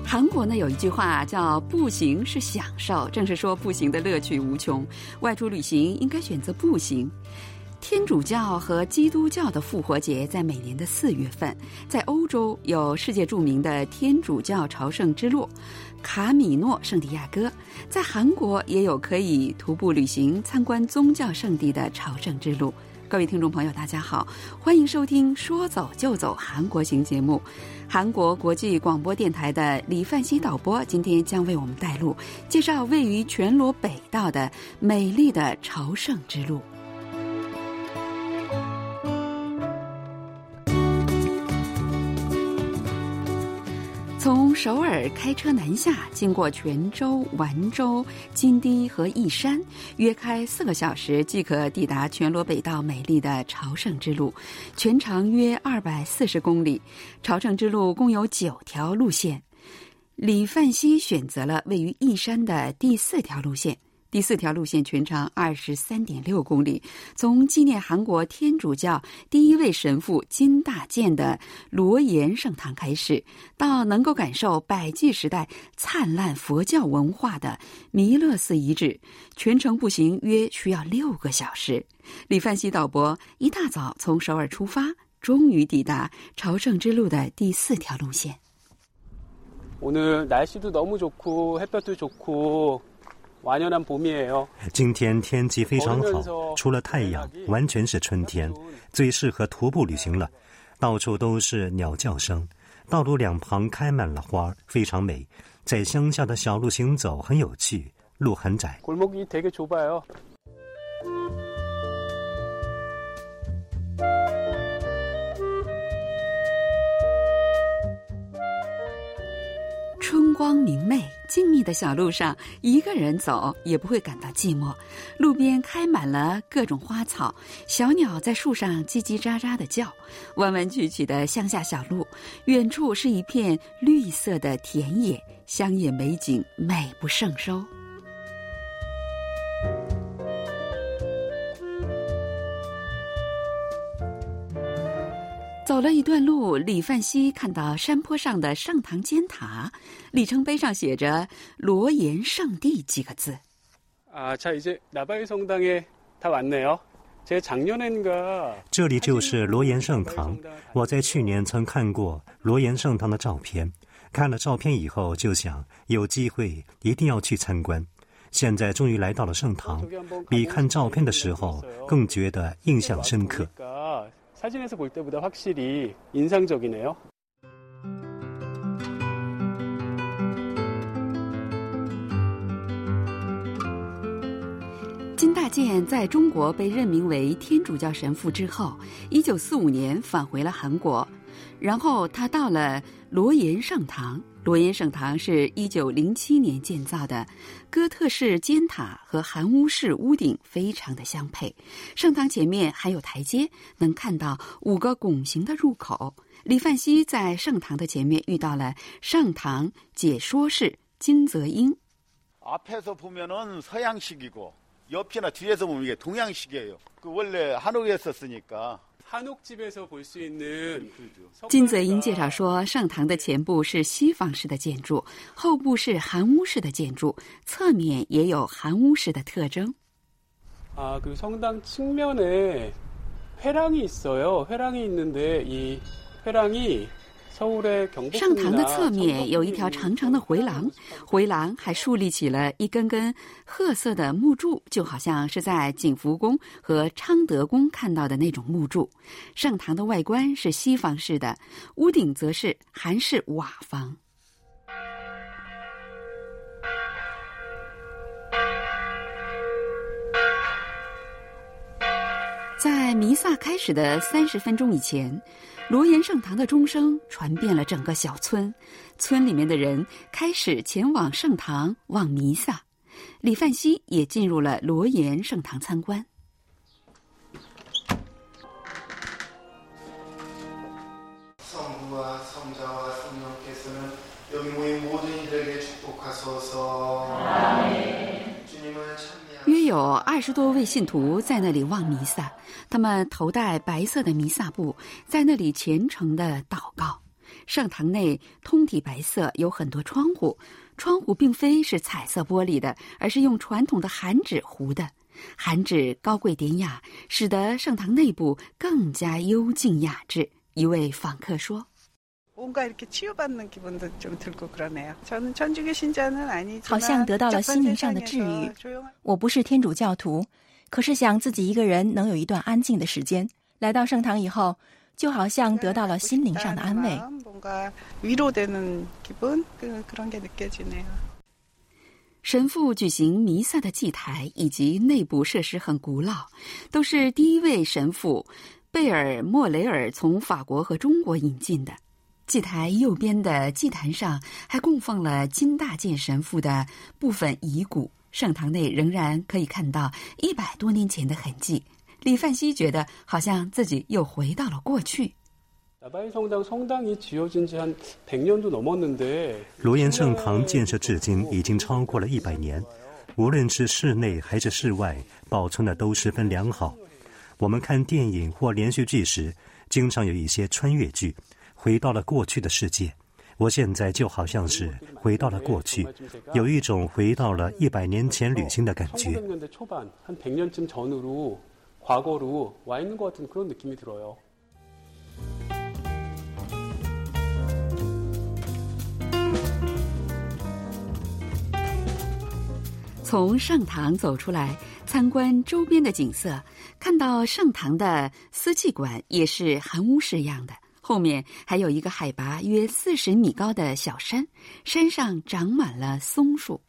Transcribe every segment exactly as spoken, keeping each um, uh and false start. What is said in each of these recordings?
韩国呢有一句话叫步行是享受，正是说步行的乐趣无穷，外出旅行应该选择步行。天主教和基督教的复活节在每年的四月份，在欧洲有世界著名的天主教朝圣之路卡米诺圣地亚哥，在韩国也有可以徒步旅行参观宗教圣地的朝圣之路。各位听众朋友大家好，欢迎收听说走就走韩国行节目。韩国国际广播电台的李范熙导播今天将为我们带路，介绍位于全罗北道的美丽的朝圣之路。从首尔开车南下，经过全州、完州、金堤和义山，约开四个小时即可抵达全罗北道美丽的朝圣之路，全长约二百四十公里。朝圣之路共有九条路线，李范熙选择了位于义山的第四条路线。第四条路线全长二十三点六公里，从纪念韩国天主教第一位神父金大建的罗岩圣堂开始，到能够感受百济时代灿烂佛教文化的弥勒寺遗址，全程步行约需要六个小时。李范熙导播一大早从首尔出发，终于抵达朝圣之路的第四条路线。 오늘 날씨도 너무 좋고 햇볕도 좋고 완연한 봄이에요. 今天天气非常好，除了太阳，完全是春天，最适合徒步旅行了。到处都是鸟叫声，道路两旁开满了花，非常美。在乡下的小路行走很有趣，路很窄。 골목이 되게 좁아요. 春光明媚，静谧的小路上，一个人走也不会感到寂寞。路边开满了各种花草，小鸟在树上叽叽喳喳地叫。弯弯曲曲的乡下小路，远处是一片绿色的田野，乡野美景美不胜收。走了一段路，李范熙看到山坡上的圣堂尖塔，里程碑上写着罗岩圣地几个字。 아, 자 이제 나바이 성당에 다 왔네요. 제가 작년엔가 这里就是罗岩圣堂，我在去年曾看过罗岩圣堂的照片，看了照片以后就想有机会一定要去参观。现在终于来到了圣堂，比看照片的时候更觉得印象深刻。 사진에서 볼 때보다 확실히 인상적이네요. 金大建在中国被任命为天主教神父之后，一九四五年返回了韩国，然后他到了罗岩圣堂。罗岩圣堂是一九零七年建造的，哥特式尖塔和韩屋式屋顶非常的相配。圣堂前面还有台阶，能看到五个拱形的入口。李范熙在圣堂的前面遇到了圣堂解说士金泽英。 앞에서 보면은 서양식이고 옆이나 뒤에서 보면 이게 동양식이에요. 그 원래 한옥이었었으니까. 金泽英介绍说，圣堂的前部是西方式的建筑，后部是韩屋式的建筑，侧面也有韩屋式的特征。 아, 그 성당 측면에 회랑이 있어요. 회랑이 있는데 이 회랑이 圣堂的侧面有一条长长的回廊，回廊还竖立起了一根根褐色的木柱，就好像是在景福宫和昌德宫看到的那种木柱。圣堂的外观是西方式的，屋顶则是韩式瓦房。 在弥撒开始的三十分钟以前，罗岩圣堂的钟声传遍了整个小村，村里面的人开始前往圣堂望弥撒。李范熙也进入了罗岩圣堂参观。 성부와 성자와 성령께서는 여기 모인 모든 이들에게 축복하소서. 아멘. 주님은 찬미. 约有二十多位信徒在那里望弥撒，他们头戴白色的弥撒布，在那里虔诚地祷告。 圣堂内通体白色，有很多窗户，窗户并非是彩色玻璃的，而是用传统的韩纸糊的。韩纸高贵典雅，使得圣堂内部更加幽静雅致。一位访客说， 好像得到了心灵上的治愈。我不是天主教徒，可是想自己一个人能有一段安静的时间。来到圣堂以后，就好像得到了心灵上的安慰。 神父举行弥撒的祭台以及内部设施很古老，都是第一位神父贝尔莫雷尔从法国和中国引进的。祭台右边的祭坛上还供奉了金大建神父的部分遗骨，圣堂内仍然可以看到一百多年前的痕迹。李范希觉得好像自己又回到了过去。 罗岩圣堂建设至今已经超过了一百年，无论是室内还是室外，保存的都十分良好。我们看电影或连续剧时，经常有一些穿越剧，回到了过去的世界。我现在就好像是回到了过去，有一种回到了一百年前旅行的感觉。 从圣堂走出来，参观周边的景色，看到圣堂的司祭馆也是韩屋式样的，后面还有一个海拔约四十米高的小山，山上长满了松树。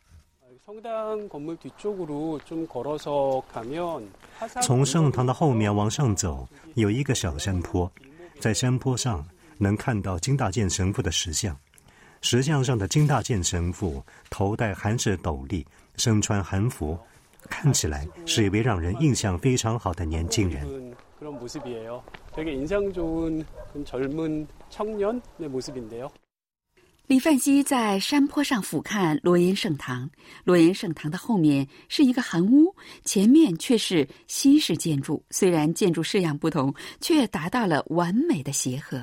从圣堂的后面往上走，有一个小山坡，在山坡上能看到金大建神父的石像。石像上的金大建神父头戴韩式斗笠，身穿韩服，看起来是一位让人印象非常好的年轻人。 李范希在山坡上俯瞰罗岩圣堂，罗岩圣堂的后面是一个韩屋，前面却是西式建筑，虽然建筑式样不同，却达到了完美的协和。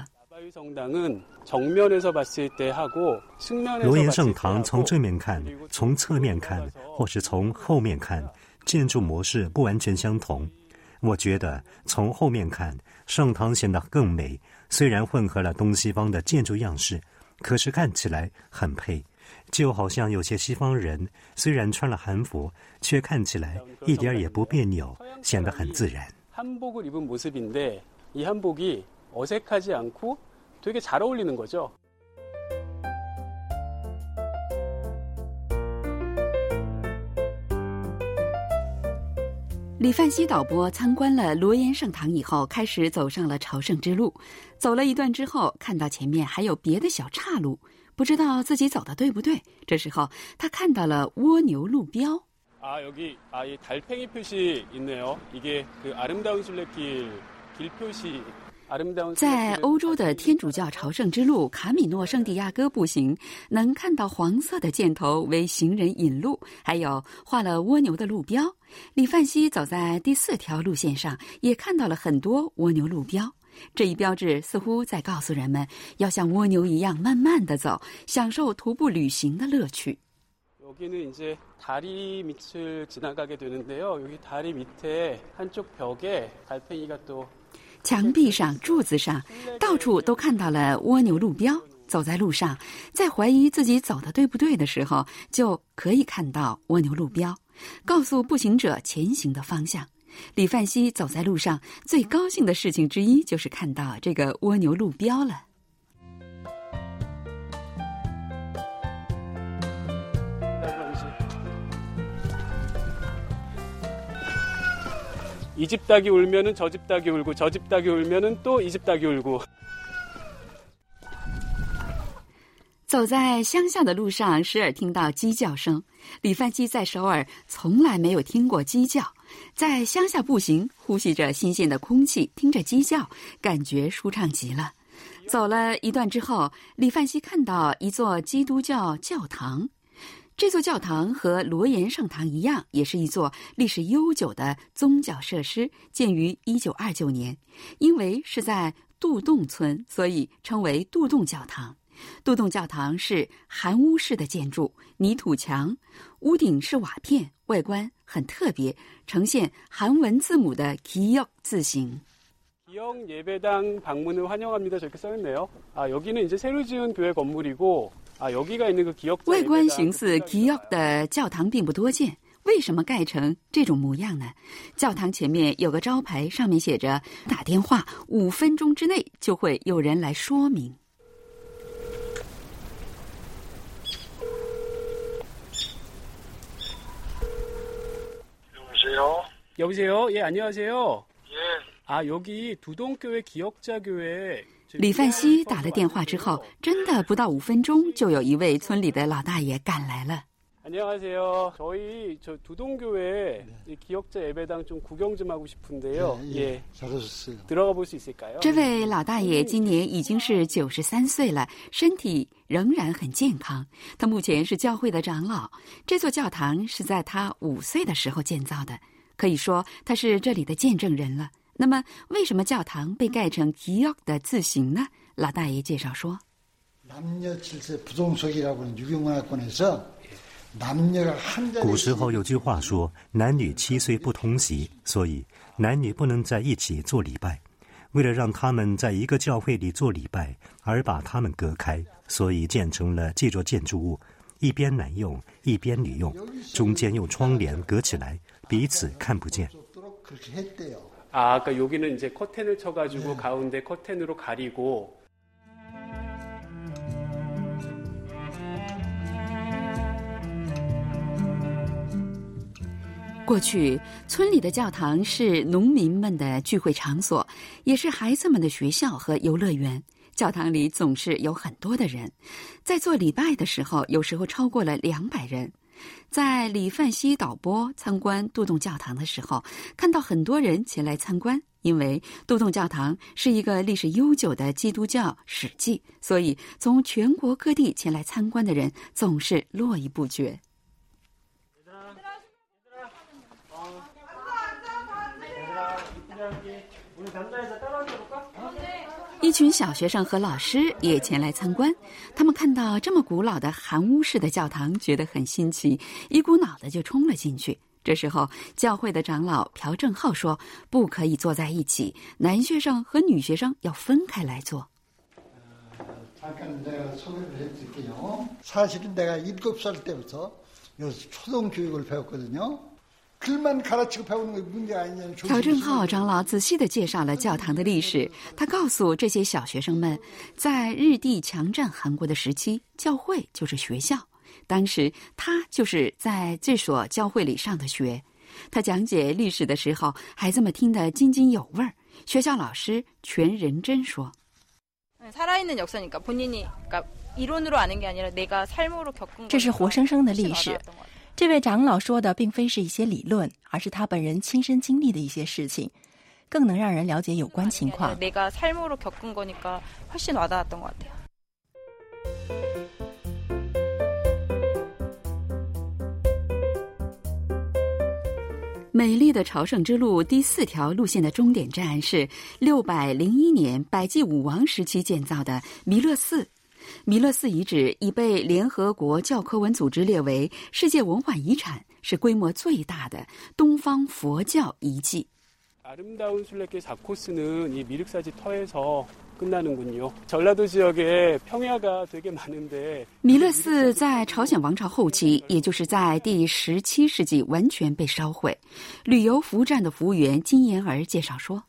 罗岩圣堂从正面看，从侧面看，或是从后面看，建筑模式不完全相同。我觉得从后面看，圣堂显得更美，虽然混合了东西方的建筑样式，可是看起来很配，就好像有些西方人虽然穿了韩服，却看起来一点也不别扭，显得很自然。 한복을입은모습인데이한복이어색하지않고되게잘어울리는거죠。 李范希导播参观了罗岩圣堂以后，开始走上了朝圣之路。走了一段之后，看到前面还有别的小岔路，不知道自己走的对不对。这时候他看到了蜗牛路标。 아 여기 아 이 달팽이 표시 있네요. 이게 그 아름다운 순례길 길 표시。 在欧洲的天主教朝圣之路卡米诺圣地亚哥步行，能看到黄色的箭头为行人引路，还有画了蜗牛的路标。李范希走在第四条路线上，也看到了很多蜗牛路标。这一标志似乎在告诉人们，要像蜗牛一样慢慢地走，享受徒步旅行的乐趣。 여기는 이제 다리 밑을 지나가게 되는데요. 여기 다리 밑에 한쪽 벽에 달팽이가 또 墙壁上、柱子上，到处都看到了蜗牛路标。走在路上，在怀疑自己走的对不对的时候，就可以看到蜗牛路标，告诉步行者前行的方向。李范希走在路上，最高兴的事情之一就是看到这个蜗牛路标了。 이 집 닭이 울면은 저 집 닭이 울고 저 집 닭이 울면은 또 이 집 닭이 울고. 走在乡下的路上，时而听到鸡叫声。李范希在首尔从来没有听过鸡叫，在乡下步行，呼吸着新鲜的空气，听着鸡叫，感觉舒畅极了。走了一段之后，李范希看到一座基督教教堂。 这座教堂和罗岩圣堂一样，也是一座历史悠久的宗教设施，建于一九二九年。因为是在杜洞村，所以称为杜洞教堂。杜洞教堂是韩屋式的建筑，泥土墙，屋顶是瓦片，外观很特别，呈现韩文字母的기역字形。 기역 예배당 방문을 환영합니다. 저렇게 써있네요. 아, 여기는 이제 새로 지은 교회 건물이고, 아, 여기가 있는 그 기역. 外观形似기역的教堂并不多见，为什么盖成这种模样呢？教堂前面有个招牌，上面写着“打电话，五分钟之内就会有人来说明”。 여보세요? 여보세요? 예, 안녕하세요. 예. 아, 여기 두동교회 기역자교회. 李范熙打了电话之后，真的不到五分钟，就有一位村里的老大爷赶来了。 안녕하세요. 저희 저 두동교회 기역자 예배당 좀 구경 좀 하고 싶은데요. 예, 예. 잘하셨어요. 들어가 볼 수 있을까요? 这位老大爷今年已经是九十三岁了，身体仍然很健康。他目前是教会的长老。这座教堂是在他五岁的时候建造的，可以说他是这里的见证人了。那么，为什么教堂被盖成기역的字形呢？老大爷介绍说， 남녀칠세 부동석이라고는 유교문화권에서 古时候有句话说，男女七岁不同席，所以男女不能在一起做礼拜。为了让他们在一个教会里做礼拜，而把他们隔开，所以建成了这座建筑物，一边男用，一边女用，中间用窗帘隔起来，彼此看不见。 아, 그러니까 여기는 이제 커튼을 쳐가지고 네. 가운데 커튼으로 가리고. 过去，村里的教堂是农民们的聚会场所，也是孩子们的学校和游乐园。教堂里总是有很多的人，在做礼拜的时候，有时候超过了两百人。在李范熙导播参观杜洞教堂的时候，看到很多人前来参观。因为杜洞教堂是一个历史悠久的基督教史迹，所以从全国各地前来参观的人总是络绎不绝。 一群小学生和老师也前来参观，他们看到这么古老的韩屋式的教堂，觉得很新奇，一股脑的就冲了进去。这时候，教会的长老朴正浩说：“不可以坐在一起，男学生和女学生要分开来坐。” 잠깐 내가 소개를 해드릴게요. 사실은 내가 일곱 살 때부터 여기서 초등교육을 배웠거든요. 朴正浩长老仔细地介绍了教堂的历史。他告诉这些小学生们，在日帝强占韩国的时期，教会就是学校。当时他就是在这所教会里上的学。他讲解历史的时候，孩子们听得津津有味儿。学校老师全仁真说：“ 这是活生生的历史。” 这位长老说的并非是一些理论，而是他本人亲身经历的一些事情，更能让人了解有关情况。 美丽的朝圣之路第四条路线的终点站是六百零一年百济武王时期建造的弥勒寺。 弥勒寺遗址已被联合国教科文组织列为世界文化遗产，是规模最大的东方佛教遗迹。 아름다운 순례길 사 코스는 이 미륵사지 터에서 끝나는군요. 전라도 지역에 평야가 되게 많은데 弥勒寺在朝鲜王朝后期，也就是在第十七世纪完全被烧毁。旅游服务站的服务员金妍儿介绍说。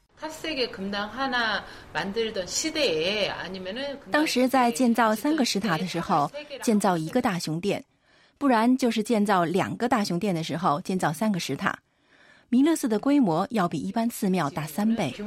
当时在建造三个石塔的时候，建造一个大雄殿，不然就是建造两个大雄殿的时候，建造三个石塔。弥勒寺的规模要比一般寺庙大三倍。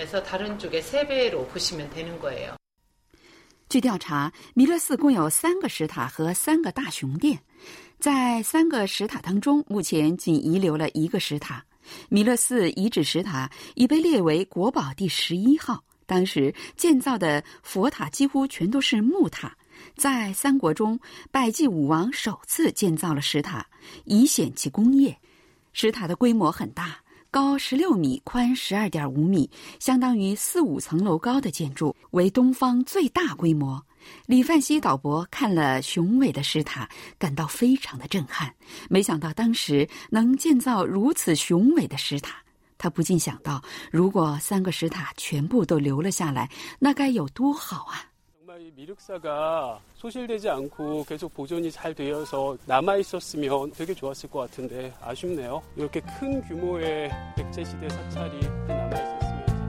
据调查，弥勒寺共有三个石塔和三个大雄殿，在三个石塔当中，目前仅遗留了一个石塔。 弥勒寺遗址石塔已被列为国宝第十一号。当时建造的佛塔几乎全都是木塔。在三国中，百济武王首次建造了石塔，以显其功业。石塔的规模很大， 高十六米，宽十二点五米，相当于四五层楼高的建筑，为东方最大规模。李范熙导博看了雄伟的石塔，感到非常的震撼，没想到当时能建造如此雄伟的石塔。他不禁想到，如果三个石塔全部都留了下来，那该有多好啊。 정말 이 미륵사가 소실되지 않고 계속 보존이 잘 되어서 남아있었으면 되게 좋았을 것 같은데 아쉽네요. 이렇게 큰 규모의 백제시대 사찰이 남아있었으면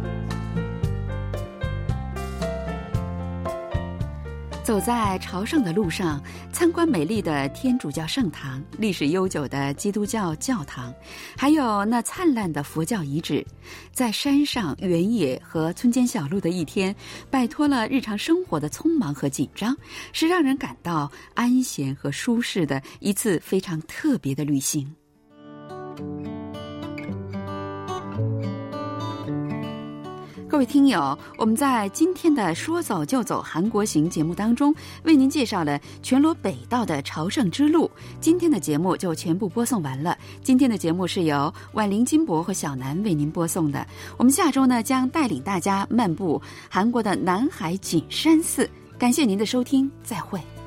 走在朝圣的路上，参观美丽的天主教圣堂、历史悠久的基督教教堂，还有那灿烂的佛教遗址，在山上、原野和村间小路的一天，摆脱了日常生活的匆忙和紧张，是让人感到安闲和舒适的一次非常特别的旅行。 各位听友，我们在今天的说走就走韩国行节目当中，为您介绍了全罗北道的朝圣之路。今天的节目就全部播送完了。今天的节目是由婉玲、金博和小南为您播送的。我们下周呢将带领大家漫步韩国的南海景山寺。感谢您的收听，再会。